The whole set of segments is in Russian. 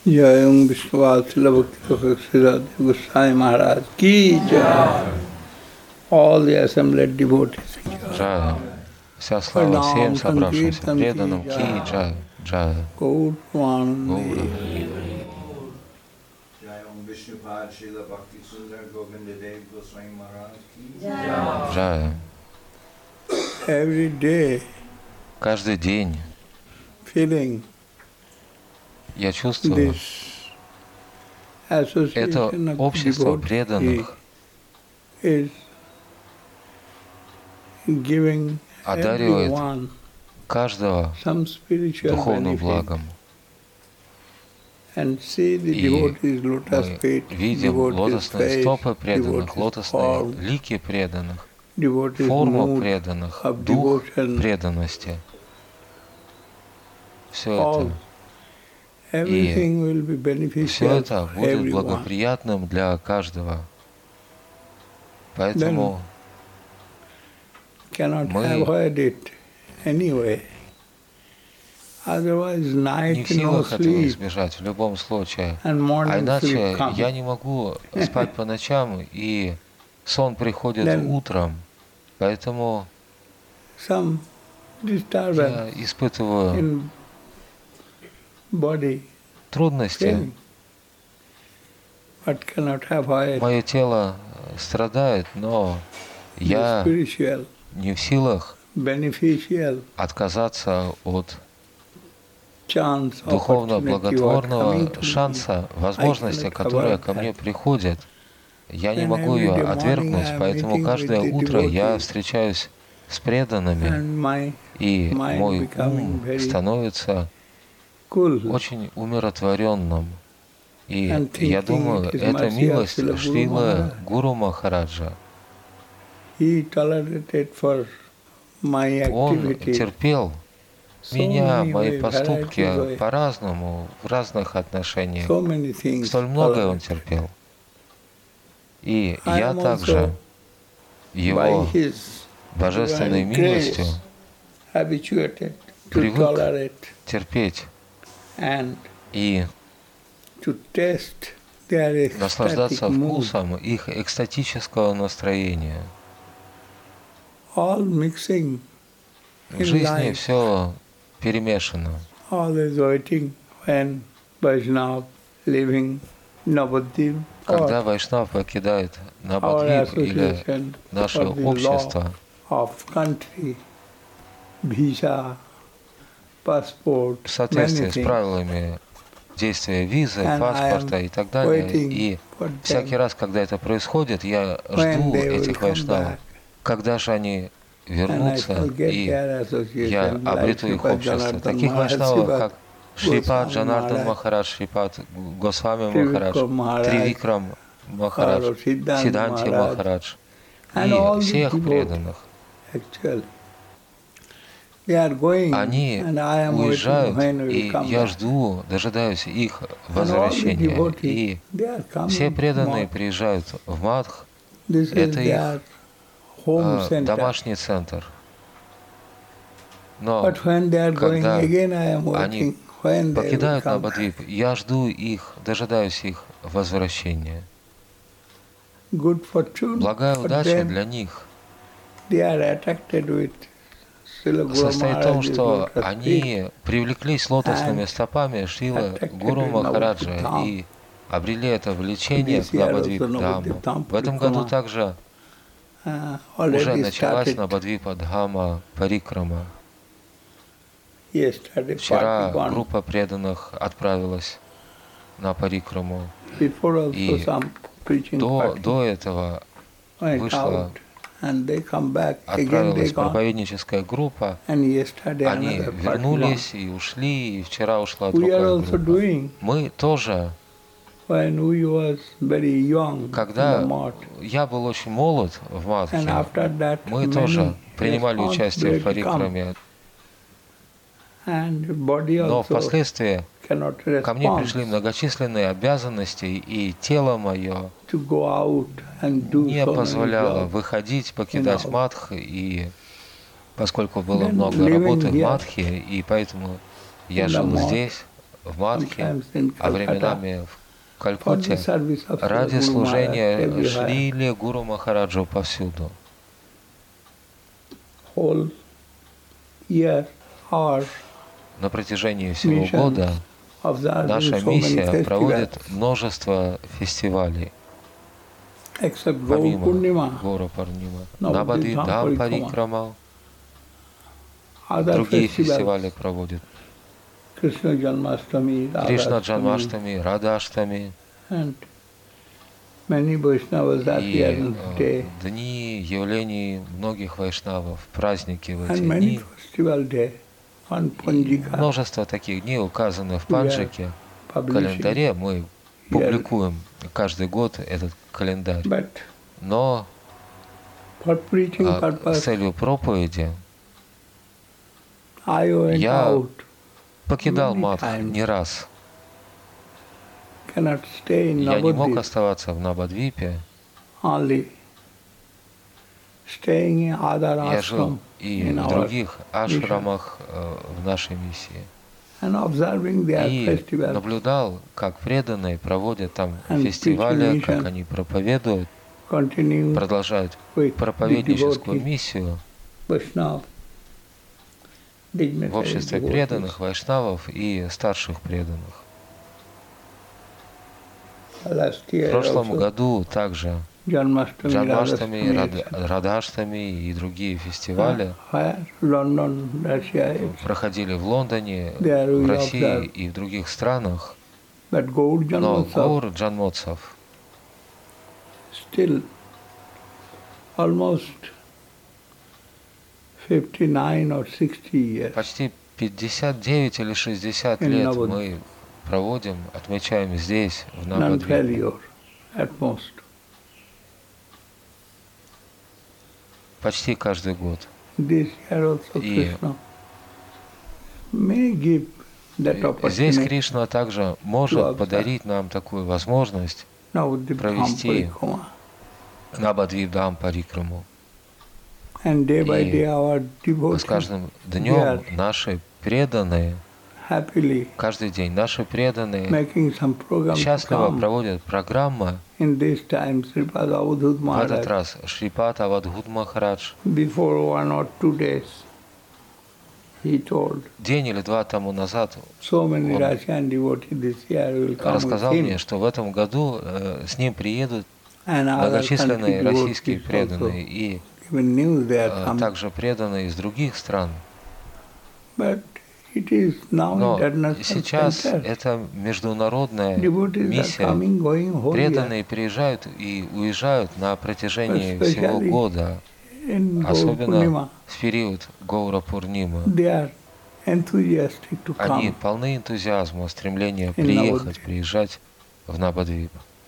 Jai Om Vishwasila Bhakti Siddhanta Goswami Maharaj Ki Jai. All the assembled devotees. Джая. Вся слава всем собравшимся преданным. Ки Джая. Джая. Gaur Гаура. Джая. Every day Каждый день feeling я чувствую this это association of общество devotees преданных is giving одаривает everyone каждого some spiritual духовным benefit. благом. And see the И devotees' lotus мы feet, видим devotees' лотосные face, стопы преданных, devotees' лотосные form, лики преданных, devotees' форму mood преданных, of дух devotion. преданности. Все All. это. Everything will be Все beneficial это for будет everyone. благоприятным для каждого. Поэтому Cannot мы avoid it anyway. Otherwise, не night в no силах этого sleep, избежать в любом случае. and А morning иначе sleep comes. я не могу спать по ночам, и сон приходит Then утром. Поэтому some disturbance я испытываю in body трудности. feeling, but cannot avoid Мое тело страдает, но the я spiritual, не в силах beneficial отказаться от chance, духовно opportunity what coming благотворного to me. шанса, возможности, cannot которая avoid ко мне that. приходит. Я не Then могу every ее day morning отвергнуть, I am поэтому meeting каждое with the утро я devotees, встречаюсь с преданными, and my и mind мой becoming ум very становится cool. очень умиротворенным. И And я thinking думаю, it is это mercy of милость Srila Guru Шрилы Maharaj. Гуру Махараджа. He tolerated for my Он activities терпел so меня, many мои ways, поступки varieties of по-разному, в разных отношениях. so many things Столь многое он tolerated. терпел. И I я am также also by его his божественной divine милостью grace habituated to привык tolerate терпеть and и to taste their ecstatic наслаждаться mood, вкусом их экстатического настроения. all mixing В in жизни life, все перемешано. always waiting when Vaishnava leaving Navadvip Когда or Вайшнав покидает our Навадвип или association наше or the law общество, of country, visa, passport, в many соответствии с things. правилами действия визы, And I паспорта am и так далее. waiting И for всякий them раз, когда это происходит, я when жду they will этих come вайшнавов. back. Когда же они And I вернутся, shall get и their я association like обрету их Sripad общество. Janardhan Таких Maharaj, вайшнавов, Sripad как Шрипад Goswami Джанардан Maharaj, Махарадж, Шрипад Госвами Махарадж, Trivikrama Maharaj, Тривикрам Махарадж, or Siddhanta Сиданти Maharaj, Махарадж and и all the всех devotees, преданных. actually. They are going, Они and I am waiting уезжают, when we will и come я back. жду, дожидаюсь их And all the возвращения. devotees, И they are все coming преданные more. приезжают в Мадх. This is Это their их home center. домашний центр. Но But when they are going когда again, I am они waiting when they will покидают come back. Навадвип, я жду их, дожидаюсь их возвращения. Good fortune Благая for удача them. для них They are attracted with Srila Guru состоит в том, Maharaj's что lotus feet. они привлеклись лотосными стопами Шрилы Гуру Махараджа и обрели это влечение к Навадвип Дхаму. В этом году также уже Already началась started Навадвипа Дхама Парикрама. yesterday. Вчера Party gone. группа преданных отправилась на Парикраму. Before also И some preaching party до этого went вышла, out, and they come back again. They отправилась gone, проповедническая группа. and yesterday Они another party gone. вернулись и ушли, и вчера ушла We are другая also группа. doing Мы тоже, when we was very young in когда the mart, я был очень молод в and Мадхе, after that мы тоже many принимали участие в responsibility come, Парикраме, and body но also впоследствии cannot ко мне respond пришли многочисленные обязанности, и тело мое to go out and do не so many позволяло jobs. выходить, покидать You know. Мадх, и поскольку было Then много living работы в here Мадхе, и поэтому я in the жил mart, здесь, в Мадхе, sometimes in а Calcutta, временами в for the Калькутте service of ради Guru Maharaj служения everywhere. шли ли Гуру Махараджу повсюду. Whole year, our На протяжении всего mission года observing наша so many миссия проводит festivals, множество фестивалей, except Gaur помимо Purnima, Гора Парнима, Navadvip Навадвип Dham Dham Parikrama, Парикрама, other другие festivals, фестивали проводят. Krishna Janmashtami, Кришна Radhashtami, Джанмаштами, Радаштами and many Vaishnavas appear и in the day, дни явлений многих вайшнавов, праздники в эти and many дни. festival day on И Punjika множество таких дней указаны в we are Панджике. В publishing. календаре мы публикуем каждый год этот календарь. But Но for preaching с purpose, целью проповеди I went я out, покидал many Мадх times. не раз. cannot stay in Я не мог Navadvip, оставаться в Навадвипе. only staying in other Я жил ashram и in в our других ашрамах в нашей миссии. and observing their И festivals наблюдал, как преданные проводят там And фестивали, preaching как mission. они проповедуют, continuing продолжают with проповедническую devotee, миссию Vaishnava, в dignitary обществе devotees. преданных вайшнавов и старших преданных. Last В year прошлом also, году также Janmashtami, Джанмаштами, Radhashtami, Радаштами и другие фестивали where London, Russia is. проходили в Лондоне, There we в России observe. и в других странах. But Gaur Но Janmotsav Гаур Джанмотсав still almost 59 or 60 years почти 59 или 60 In лет Navadвип. мы проводим, отмечаем здесь, в Навадвипе. non-failure at most. Почти каждый год. This year also И Krishna may give that Здесь opportunity. Кришна также может подарить нам такую возможность Navadvip Dham провести Parikrama. Навадвип Dham Парикраму. And day by И day our С devotees каждым днем наши преданные, happily каждый день наши преданные making some program to счастливо come. проводят программы. In this time, Sripad Avadhut В этот Maharaj, раз Шрипад Авадхут Махарадж before 1 or 2 days, he told, день или два тому назад so many Он Russian devotees this year will come with рассказал мне, him. что в этом году с ним приедут And other многочисленные country российские devotees преданные also и given news they are coming. также преданные из других стран. But it is now Но international сейчас center. это международная Devotees are миссия. coming, going whole year. Преданные приезжают и уезжают на протяжении всего Especially года, In Gaur особенно Purnima, в период Гаура Пурнимы. they are enthusiastic to Они come. полны энтузиазма, стремления In приехать, Навадвип. приезжать в Навадвип.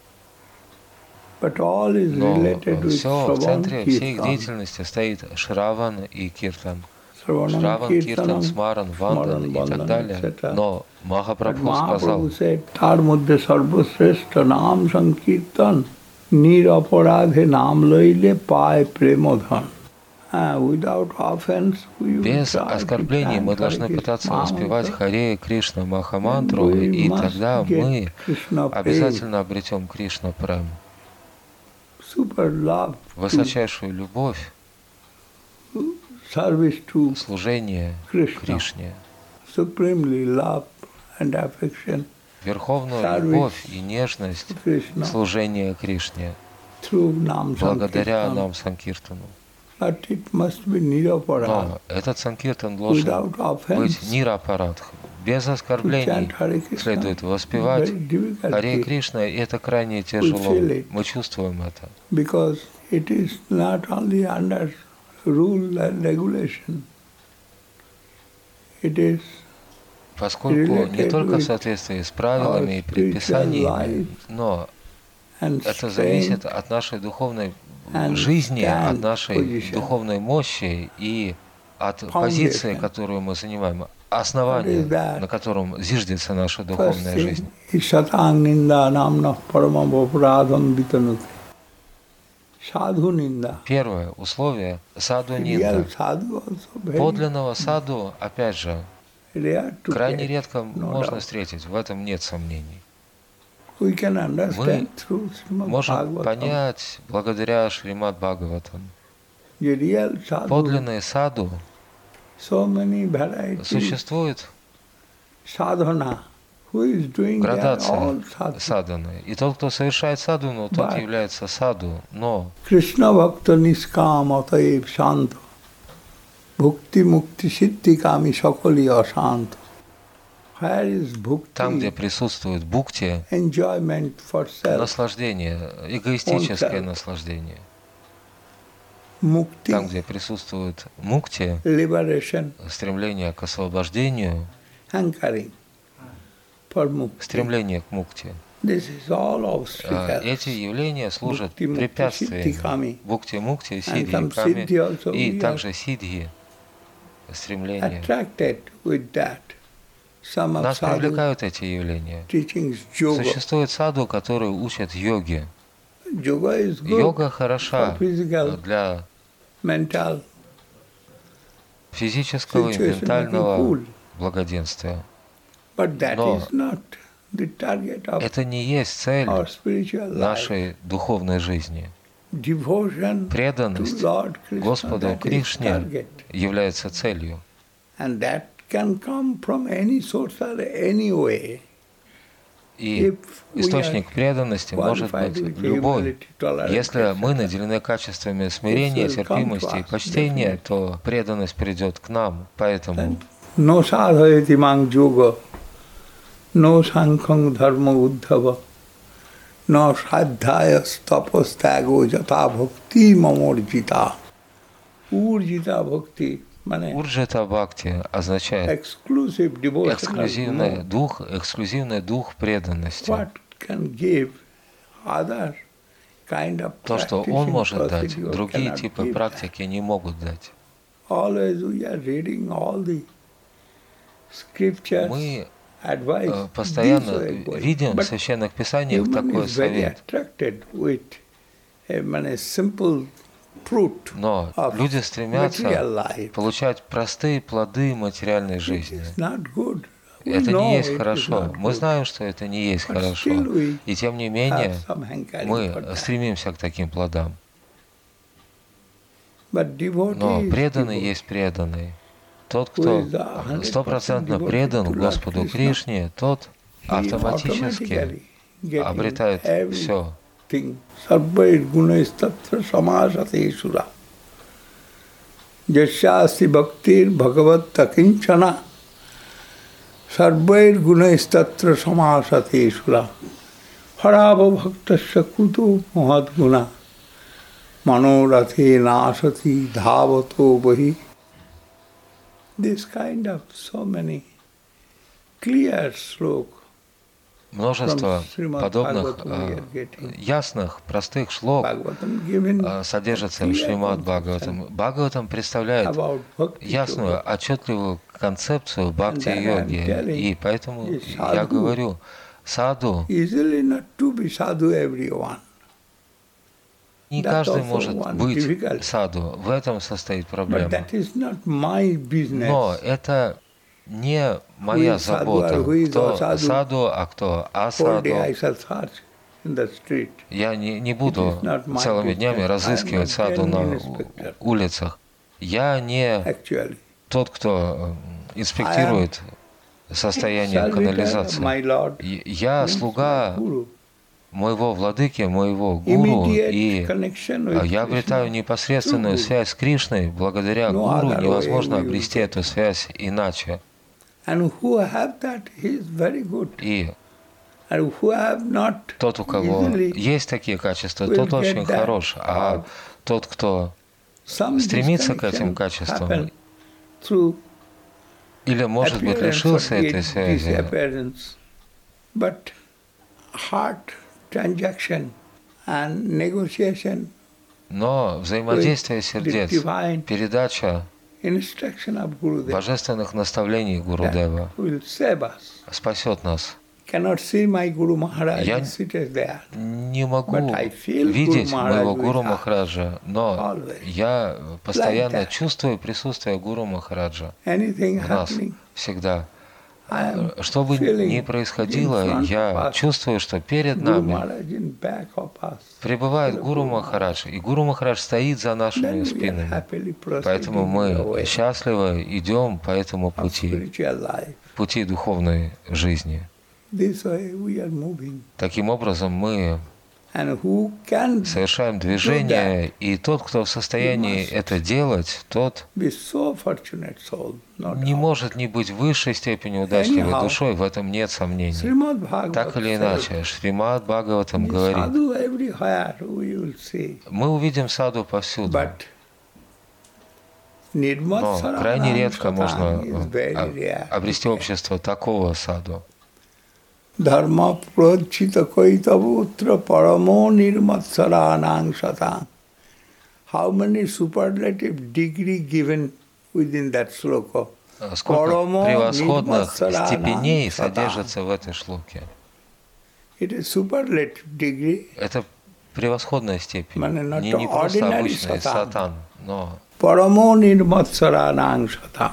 But all is Но related with все в центре всей их Shravan деятельности стоит Шраван и Киртан. Kirtan. Шраван, Киртан, Смаран, Вандан и так далее. etc. Но But Махапрабху сказал, Mahaprabhu said, তার মধ্যে সর্বশ্রেষ্ঠ নাম সংকীর্তন নিরপরাধে নাম লইলে পায় প্রেমধন. Without offense, we will без try to оскорблений мы chant должны Hare пытаться Krishna воспевать Mahamudra. Харе Кришна Махамантру, We и must тогда get мы Krishna Prem, обязательно обретем Кришна Прем, super love, to высочайшую любовь, service to служение Krishna, Кришне, supremely love and affection верховную Service любовь и нежность, to Krishna служение Кришне, through Nam благодаря Sankirtan. нам Санкиртану. But it must be niraparad, Но этот Санкиртан должен without offense. быть нирапарат, без To оскорблений. chant Hare Krishna Следует is воспевать very difficult Харе thing, Кришна, и это крайне тяжело. feel it. Мы чувствуем это. because it is not only under rule and regulation. It is Поскольку не related только в with соответствии с правилами и our spiritual предписаниями, life но and это strength зависит от нашей духовной and жизни, stand от нашей position. духовной мощи и от позиции, Foundation. которую мы занимаем, What основания, is that? на котором зиждется наша First духовная thing жизнь. is Satang Ninda Namna Paramam Vaparadham Vitanute. Sadhu Ninda. Первое условие — саду Real нинда. sadhu also very Подлинного саду, опять же, rare to крайне get, редко no можно doubt. встретить, в этом нет сомнений. We can understand Мы through Srimad можем Bhagavatam, понять, благодаря Шримад Бхагаватам, the real sadhu, подлинные саду so many varieties, существует sadhana. Who is doing that? градация All sadhu. садханы. И тот, кто совершает садхану, тот But является саду. Но Krishna Bhakta Niskama Taev Shanta Bhukti Mukti Siddhi Kami Sakali Asanta. Where is там, где bhukti, присутствует бхукти, enjoyment for self, наслаждение, эгоистическое self. наслаждение. mukti, Там, где присутствует мукти, liberation, стремление к освобождению, hankering for mukti. стремление к мукти. This is all obstacles. Эти явления служат Bhukti, mukti, siddhi, kami. препятствиями. Бхукти, мукти, And сидхи, some ками siddhi also и we are также сидхи, стремление. attracted with that. Some of Нас sadhu привлекают эти явления. teachings yoga. Существует саду, которые учат йоге. Yoga is good Йога for хороша physical, для mental физического и situation, looking ментального cool. благоденствия. But that Но is not the target of это не есть цель our spiritual life. нашей духовной жизни. Devotion to Преданность Lord Krishna, Господу that is Кришне target. является целью. And that can come from any source or any way. И If we источник are преданности может qualified быть with любой. humility, tolerance, Если мы etc., наделены качествами смирения, it will come to терпимости и us, почтения, definitely. то преданность придет к нам. Поэтому no sadhayati mang yoga, no sankhang dharma uddhava, no shraddhaya tapastago jata bhakti mamorjita. Urjita bhakti, means урджита бхакти означает exclusive devotional эксклюзивный дух преданности. what can give other kind of То, что он practicing может дать, procedure другие cannot типы give that. практики не могут дать. Always we are reading all the scriptures, Мы advice. постоянно this way going. видим в But священных писаниях human такой is very совет. attracted with a simple fruit Но of люди material стремятся life. получать простые плоды материальной жизни. It's not good. We Это know не есть it is хорошо. not Мы good. знаем, что это не есть But хорошо. still we И тем не менее, have some hankering for мы that. стремимся к таким плодам. But devotee Но is преданный devotee. есть преданный. Тот, Who кто is 100% стопроцентно devoted предан to Lord Господу Krishna, Кришне, тот he автоматически automatically getting обретает все. everything. Sarvair gunastatra samasatesura. Jasyasti bhaktir bhagavat takinchana. Sarvair gunastatra samasatesura. Harava bhaktasya kuto mahadguna. Manorathe nasati dhavato bahi. This kind of so many clear slok Множество from Srimad подобных Bhagavatam we are getting. ясных, простых шлок Bhagavatam given содержится в clear Шримад conception Бхагаватам. Бхагаватам представляет about bhakti ясную, yoga. отчетливую концепцию And then I'm бхакти-йоги. telling И поэтому this я sadhu говорю, саду Easily not to be sadhu everyone. не That каждый also может one быть difficult. саду. В этом состоит But проблема. that is not my business. Но это не моя is sadhu забота, or who is кто asadu. саду, а кто Whole day I асаду. shall search in the street. Я не буду It is not my целыми днями business. разыскивать I am not саду на genuine inspector. улицах. Я не Actually, тот, кто инспектирует состояние servitor, канализации. my Lord, Я means слуга my guru. моего владыки, моего гуру, Immediate и connection with я обретаю Krishna. непосредственную True guru. связь с Кришной. Благодаря No гуру other way невозможно we will обрести get. эту связь иначе. And who have that, he is very good. И And who have not, тот, у кого easily есть такие качества, will тот get очень that. хорош. А тот, кто some стремится к disconnection этим качествам, happen through или, может быть, appearance лишился or этой связи, disappearance. But heart transaction and negotiation, но взаимодействие the сердец, divine передача instruction of Gurudeva божественных наставлений Гурудева that will save us. спасет нас. Cannot see my Guru Maharaj Я seated there. не могу But I feel видеть Guru моего Maharaj Гуру with us. Махараджа, но Always. я постоянно Like that. чувствую присутствие Гуру Махараджа Anything в нас. happening, всегда. Что бы ни происходило, я чувствую, что перед нами пребывает Гуру Махарадж, и Гуру Махарадж стоит за нашими спинами. Поэтому мы счастливо идем по этому пути духовной жизни. Таким образом, мы совершаем движение, и тот, кто в состоянии это делать, тот не может не быть в высшей степени удачливой душой, в этом нет сомнений. Так или иначе, Шримад Бхагаватам говорит, мы увидим саду повсюду, но крайне редко можно обрести общество такого саду. Dharma prochita kaitaputra paramo nirmatsaranang satang. How many superlative degree given within that sloka? Сколько превосходных степеней содержится в этой шлоке? Это превосходная степень, не просто обычный сатан, но Paramo nirmatsaranang satang.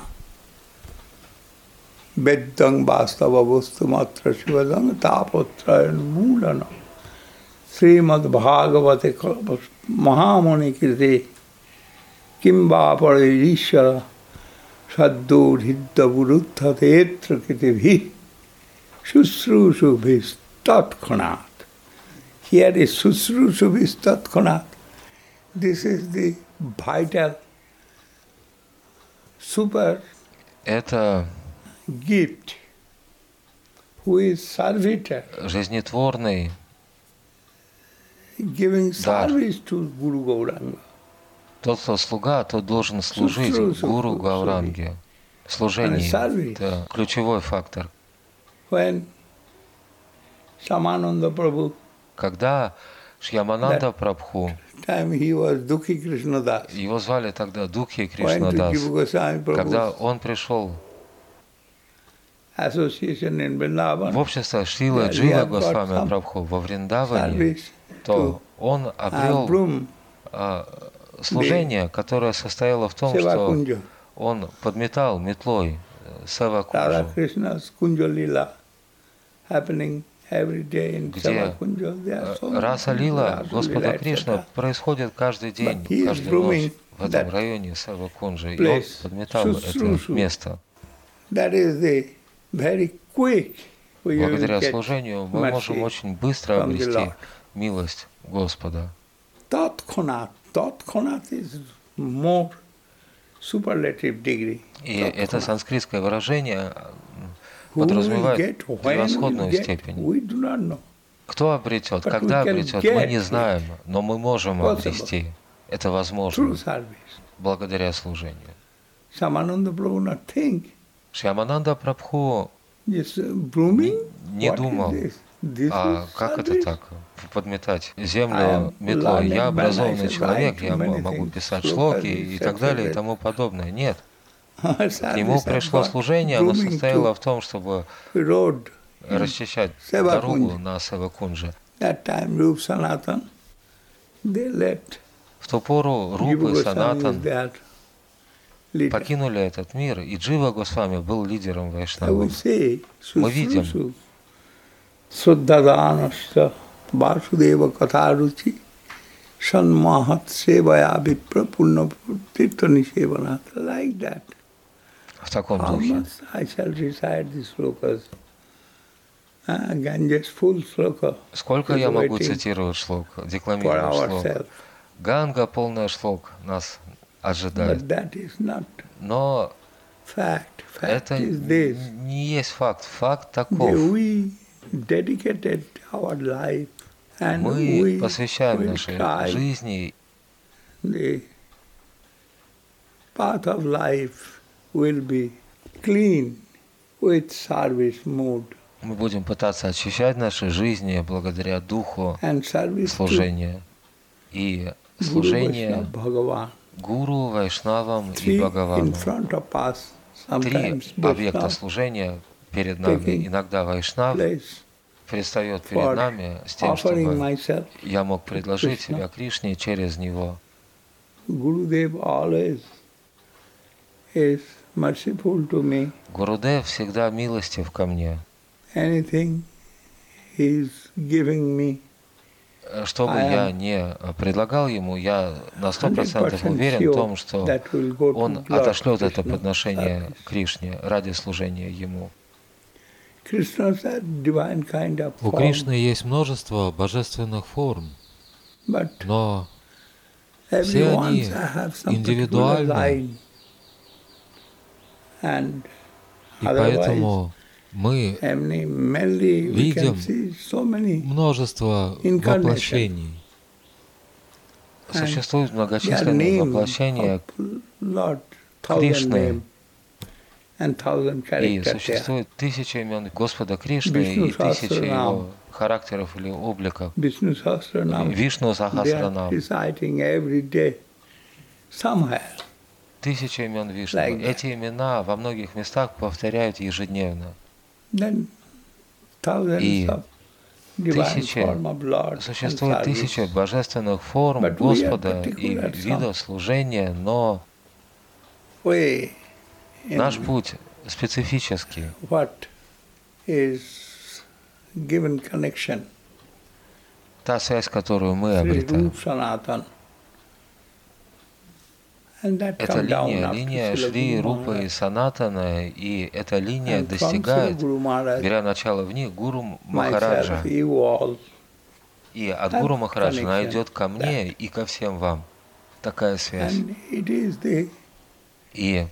Veddang vastava vastu matra shivadang tapotrayan mulana. Srimad Bhagavate Mahamuni Kirti Kimba Parishara Saddo Hidda Buruttha Tetra Kitivi Shusrushu Vistatkhonat. Here is Shusrushu Vistatkhonat. This is the vital super gift, who is servitor, жизнетворный giving дар. service to Guru Gauranga. Тот, кто слуга, тот должен служить Гуру Гауранге. Служение – это ключевой фактор. When Shyamananda Prabhu, Когда Шьямананда Прабху, he was Dukhi Krishnadas, его звали тогда Дукхи went to Кришнадас, Jiva Goswami когда Prabhu's он пришел association in Vrindavan, в общество Шрила Джива Госвами Прабху во Вриндаване, service то он обрел Broom, служение, которое состояло в том, Seva что Kunja, он подметал метлой Radha Сева-кунджу, Krishna's Kunja Lila, happening every day in где Seva Kunja. There are so many Раса Лила Господа Кришна происходит каждый день, каждую ночь в этом районе Сева-кунджи, и он подметал это место. That is the very quick we will Благодаря get служению мы можем mercy очень быстро from the обрести Lord. милость Господа. Tatkhonat is more superlative degree. И это санскритское выражение Who will подразумевает get, when превосходную will get, степень. we do not know. Кто обретет, But когда we can обретет, get мы не знаем, но мы можем possible. обрести. Это возможно True service. благодаря служению. Shamananda Prabhu not think, Шьямананда Прабху just brooming? не What is думал, this? This а is как это service? так, подметать I землю am метлой. Я learned образованный man, I can человек, write я many могу things, писать slokas, шлоки и так далее и etc. тому подобное. Нет. К нему Service пришло has got служение, оно brooming состояло to в том, чтобы road. расчищать Seva дорогу Kunja. на Сева-кунже. That time Rup Sanatan, they let В ту пору Рупа Jiva и Goswami Санатан was that leader. покинули этот мир, и Джива Госвами был лидером I will вайшнавов. say, Мы видим. Susrusu, Suddhadanasya, Vasudeva Katharuchi, Sanmahat Sevaya Vipra Purna Tirtha Nisevanat. Like that. В таком How духе. much I shall recite these slokas. Ganges full sloka. Сколько я могу цитировать шлок, For декламировать шлок? ourselves. Ганга, полная шлок, нас ожидает. But that is not Но fact. Fact это is this. не есть факт. Факт That таков. we dedicated our life and Мы we посвящаем will нашей try жизни, the path of life will be clean with service mode мы будем пытаться очищать наши жизни благодаря духу and service to служения. И Guru служение Vaishnava Bhagavan. Гуру, Вайшнавам и Three in Бхагавану. front of us, Три sometimes объекта Vaishnava служения перед нами. Иногда Вайшнав place предстает for перед нами с тем, offering чтобы myself. я мог предложить Krishna. себя Кришне через него. Gurudev always is merciful to me. Гурудев всегда милостив ко мне. Anything he is giving me, Что бы я не предлагал ему, я на 100% уверен в том, что он отошлет это подношение Кришне ради служения ему. У Кришны есть множество божественных форм, но все они индивидуальны. И поэтому мы видим множество воплощений. Существуют многочисленные воплощения Кришны, и существует 1000 имен Господа Кришны и 1000 его характеров или обликов. Вишну Сахасранам. 1000 имен Вишну. Эти имена во многих местах повторяют ежедневно. И существует 1000 божественных форм Господа и видов служения, но наш путь специфический. Та связь, которую мы обретаем. Это линия Шри Рупы и Санатана, и эта линия достигает, беря начало в них, Гуру Махараджа. И от Гуру Махараджа она идет ко мне и ко всем вам. Такая связь. И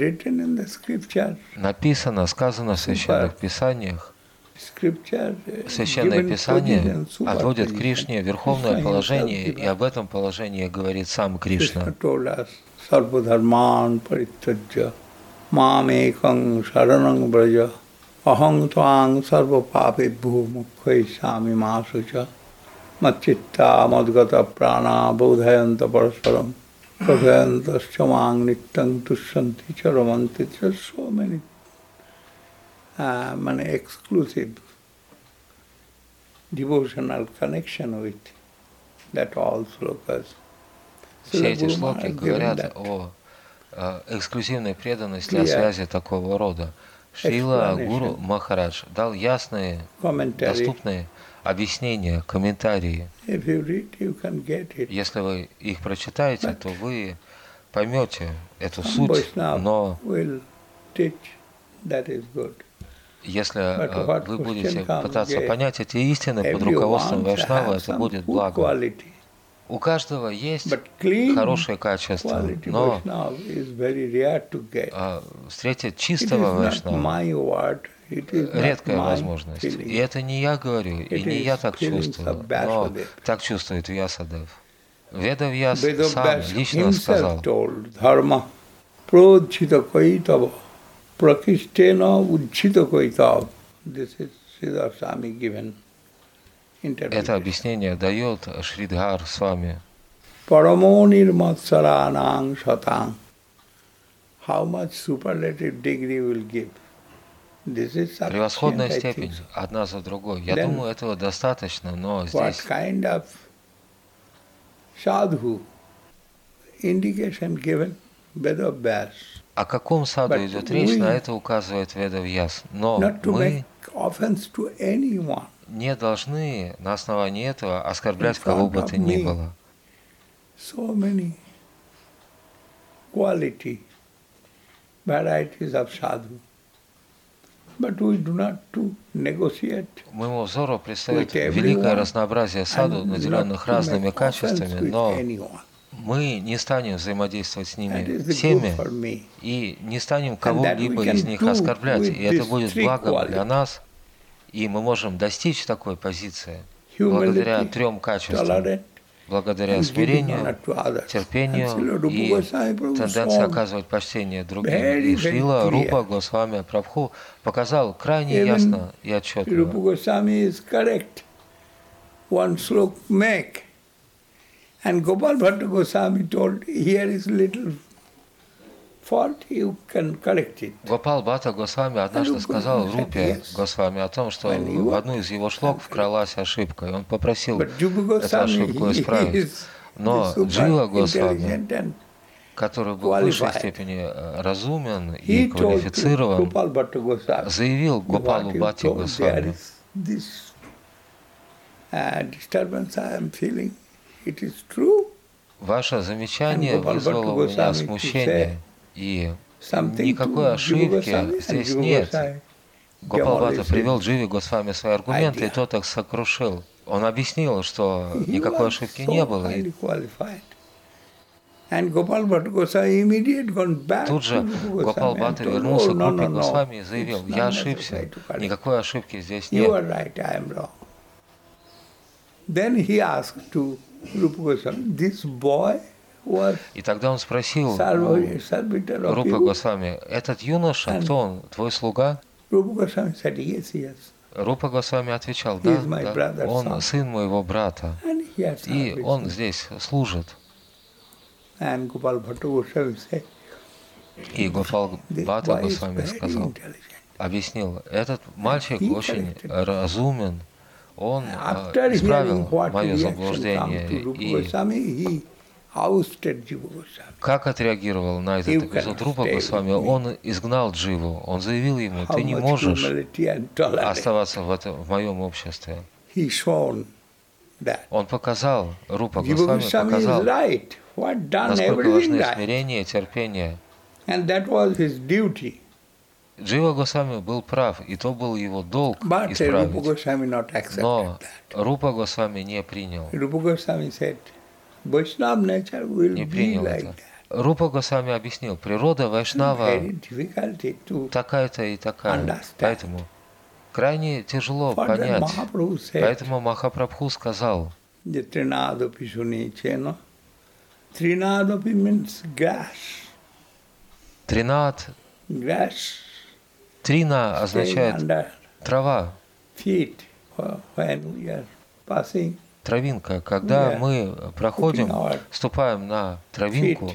написано, сказано в Священных Писаниях, Священное Писание отводит Кришне верховное положение, и об этом положении говорит сам Кришна. Sarvadharman parittajya mamekang saranang braja aham tvang sarva papebhyo mukhaisami masucha matchitta madgata prana bodhayanta parasparam kadhayantascha mang nityam tushyanti charamanti. There's so many exclusive devotional connection with that all slokas. Все эти шлоки говорят о эксклюзивной преданности, о связи такого рода. Шрила Гуру Махарадж дал ясные, доступные объяснения, комментарии. Если вы их прочитаете, то вы поймете эту суть, но если вы будете пытаться понять эти истины под руководством Вайшнава, это будет благо. У каждого есть хорошее качество, но встретить чистого Вайшнава — редкая возможность. И это не я говорю, и не я так чувствую, но так чувствует Вьясадев. Ведавьяс сам лично сказал: это объяснение дает Шридхар с вами. Paramonir matsaranang satang. How much superlative degree will give? This is Превосходная степень, одна за другой. Я думаю, этого достаточно, но здесь... What kind of sadhu indication given? Vedavhyas. О каком саду идет речь, на это указывает Ведавьяс. Но мы не должны на основании этого оскорблять кого бы то ни было. So many quality, varieties of sadhu, but we do not to negotiate. Моему взору предстоит великое разнообразие саду, наделенных разными качествами, но мы не станем взаимодействовать с ними всеми и не станем кого-либо из них оскорблять, и это будет благом для нас, и мы можем достичь такой позиции благодаря 3 качествам. Благодаря смирению, терпению и тенденции оказывать почтение другим. И Шрила Рупа Госвами Прабху показал крайне ясно и отчетливо. And Gopal Bhatta Goswami told, here is little fault, you can correct it. Гопал Бхатта Госвами однажды сказал Рупе Госвами о том, что в одну из его шлок вкралась ошибка, и он попросил эту ошибку исправить. Но Джива Госвами который был в высшей степени разумен и квалифицирован, заявил Гопалу Бхатти Госвами: ваше замечание вызвало у меня смущение, и никакой ошибки здесь нет. Гопал Бхатта привел Дживе Госвами свои аргументы, и тот их сокрушил. Он объяснил, что никакой ошибки не было. И тут же Гопал Бхатта вернулся к Рупе Госвами и заявил: я ошибся, никакой ошибки здесь нет. И тогда он спросил Рупа Госвами: этот юноша, кто он, твой слуга? Рупа Госвами отвечал: да, он сын моего брата, и он здесь служит. И Гопал Бхатта Госвами сказал, объяснил: этот мальчик очень разумен, он исправил мое заблуждение. И как отреагировал на этот эпизод Рупа Госвами? Он изгнал Дживу, он заявил ему: ты не можешь оставаться в моем обществе. Он показал, Рупа Госвами показал, насколько важны смирение и терпение. Джива Госвами был прав, и то был его долг исправить. Но Рупа Госвами не принял. Не принял это. Рупа Госвами объяснил: природа Вайшнава такая-то и такая. Поэтому крайне тяжело понять. Поэтому Махапрабху сказал: Тринад. Трина означает трава, травинка. Когда мы проходим, ступаем на травинку,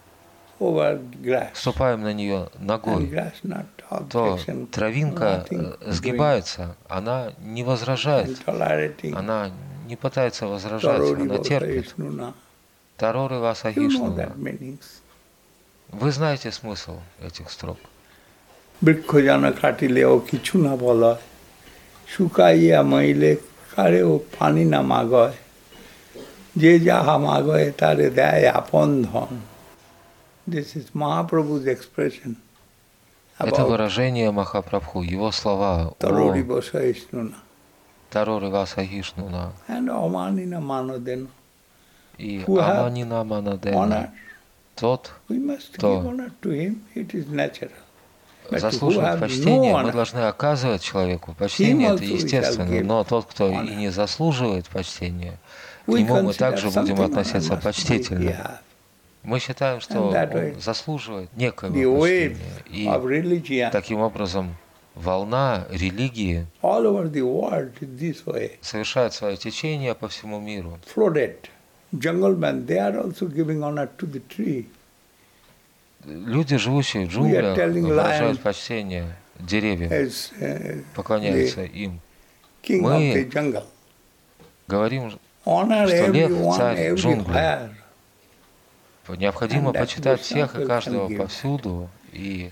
ступаем на нее ногой, то травинка сгибается, она не возражает, она не пытается возражать, она терпит. Тароры Васахишнуна. Вы знаете смысл этих строк. বৃক্ষজনা কাটিলেও কিছু না বলয়, শুকাইয়া মাইলে কারেও পানি না মাগয়, যে যাহা মাগয় তারে দেয় আপন ধন. This is Mahaprabhu's expression. Это выражение Махапрабху, его слова о Тарори Васахишнуна и Аманина Манадена. Тот, кто заслуживает почтения, мы должны оказывать человеку почтение, это естественно, но тот, кто и не заслуживает почтения, к нему мы также будем относиться почтительно. Мы считаем, что он заслуживает некоего почтения, и таким образом волна религии совершает свое течение по всему миру. Люди, живущие в джунглях, выражают почтение деревьям, поклоняются им. Мы говорим, что лев – царь джунглей. Необходимо почитать всех и каждого повсюду. И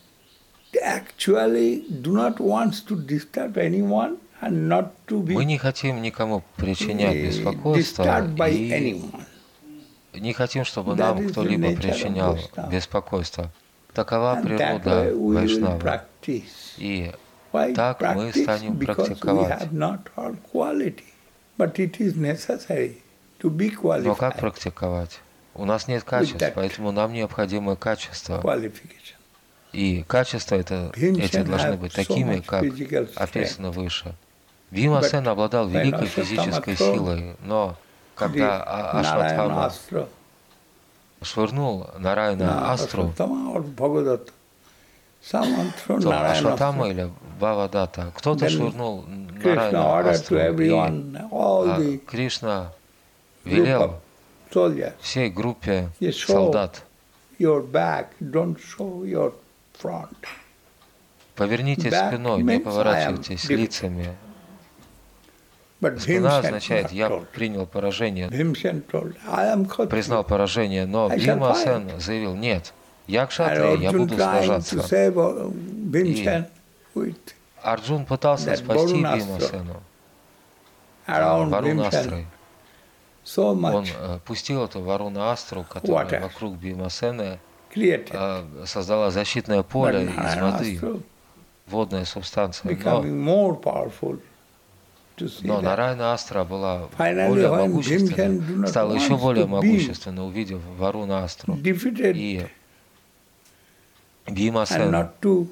мы не хотим никому причинять беспокойство и не хотим, чтобы нам кто-либо причинял беспокойство. Такова природа Вайшнава. И так мы станем практиковать. Но как практиковать? У нас нет качеств, поэтому нам необходимы качества. И качества эти должны быть такими, как описано выше. Бхимасен обладал великой физической силой, но когда Ашватхама швырнул Нараяна астру, то Ашватхама или Бхавадата, кто-то швырнул Нараяна астру, и Кришна велел всей группе солдат: повернитесь спиной, не поворачивайтесь лицами. Спина означает «я принял поражение», признал поражение, но Бхимасен заявил «нет, я кшатрия, я буду сражаться». И Арджун пытался спасти Бхимасену Варунастрой. Он пустил эту Варуна-астру, которая вокруг Бхимасены создала защитное поле из воды, водная субстанция. Но Нарайана-астра была более могущественной, стала еще более могущественной, увидев Варуна-астру. И Бхимасен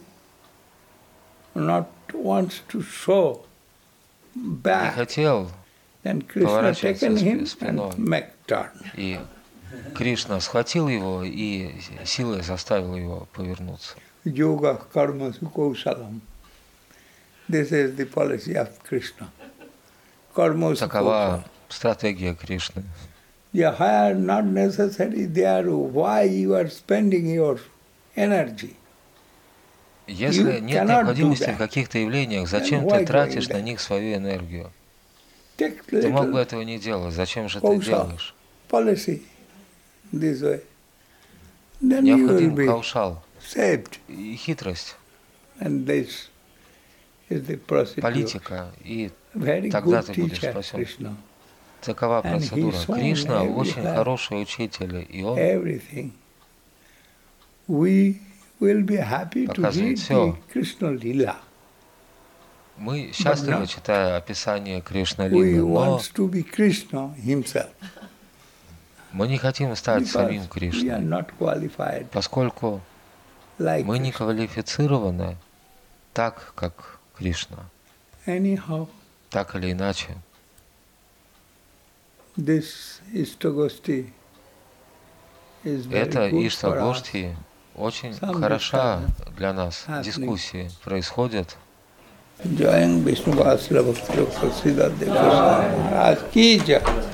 не хотел поворачиваться спиной. И Кришна схватил его и силой заставил его повернуться. Yoga karma sukausalam. This is the policy of Krishna. Karma Такова стратегия Кришны. Yeah, not necessary there. Why you are spending your energy? Если нет необходимости в каких-то явлениях, зачем ты тратишь на них свою энергию? Ты мог бы этого не делать. Зачем же ты делаешь? Необходим каушал и хитрость, политика, и тогда ты будешь спасен. Такова процедура. Кришна очень хороший учитель, и он показывает все. Мы счастливы, читая описание Кришна-лилы, но мы не хотим стать самим Кришной, поскольку мы не квалифицированы так, как Кришна. Так или иначе. Это Иштагошти очень хороша для нас. Дискуссии происходят. Jai Vishnu Vasila Bhakti Prasiddha Devasana.